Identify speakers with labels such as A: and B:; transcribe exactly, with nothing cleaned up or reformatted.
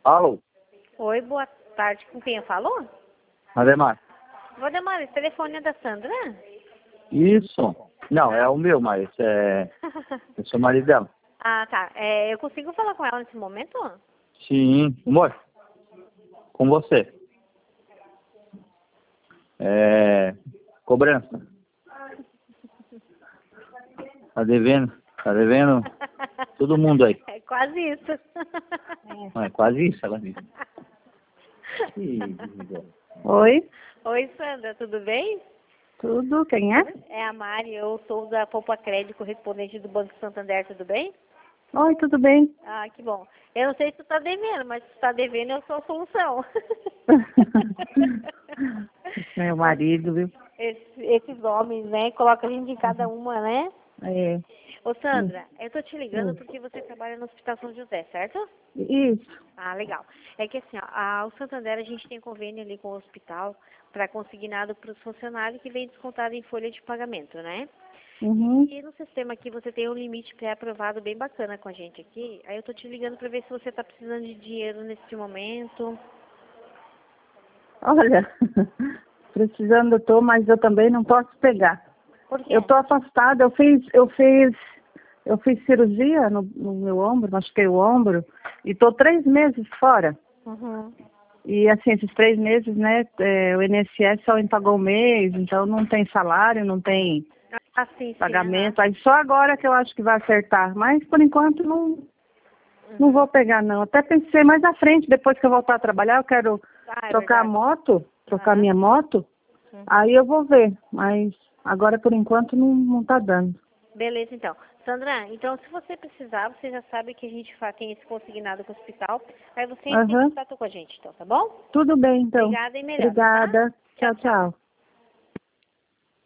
A: Alô?
B: Oi, boa tarde. Com quem eu falo?
A: Ademar?
B: Valdemar, esse telefone é da Sandra?
A: Isso. Não, é o meu, mas é... eu sou marido dela.
B: Ah, tá. É, eu consigo falar com ela nesse momento?
A: Sim. Amor, com você. É... Cobrança. Tá devendo? Tá devendo todo mundo aí.
B: É quase isso.
A: Não, é quase isso, ela disse.
C: Oi,
B: Oi, Sandra, tudo bem?
C: tudo, quem é?
B: É a Mari, eu sou da Poupa Crédito, correspondente do Banco Santander, tudo bem?
C: Oi, tudo bem?
B: Ah, que bom. Eu não sei se tu tá devendo, mas se tu tá devendo, eu sou a solução.
C: Meu marido, viu?
B: Esse- esses homens, né? Coloca a gente em cada uma, né?
C: É,
B: Ô, Sandra, eu tô te ligando
C: Hum.
B: porque você trabalha no Hospital São José, certo?
C: isso.
B: Ah, legal. É que assim, ó, a, o Santander a gente tem convênio ali com o hospital para consignado para os funcionários que vem descontado em folha de pagamento, né?
C: Uhum.
B: E no sistema aqui você tem um limite pré-aprovado bem bacana com a gente aqui. Aí eu tô te ligando para ver se você tá precisando de dinheiro nesse momento.
C: Olha, precisando eu tô, mas eu também não posso pegar.
B: Por quê?
C: Eu tô afastada, eu fiz, eu fiz, eu fiz cirurgia no, no meu ombro, machuquei o ombro, e tô três meses fora.
B: Uhum.
C: E assim, esses três meses, né, é, o I N S S só me pagou um mês, então não tem salário, não tem
B: Ah, sim, sim.
C: pagamento. Aí só agora que eu acho que vai acertar. Mas por enquanto não,
B: Uhum.
C: não vou pegar não. Até pensei mais à frente, depois que eu voltar a trabalhar, eu quero
B: Ah, é
C: trocar a
B: verdade.
C: moto, trocar
B: Aham.
C: minha moto.
B: Uhum.
C: Aí eu vou ver. Mas agora por enquanto não, não tá dando.
B: Beleza, então. Sandra, então se você precisar, você já sabe que a gente fa- tem esse consignado com o hospital. Aí você entra em
C: Aham.
B: contato com a gente, então, tá bom?
C: Tudo bem então.
B: Obrigada e melhoras, tá?
C: Obrigada.
B: Tchau,
C: Tchau,
B: tchau.
C: tchau.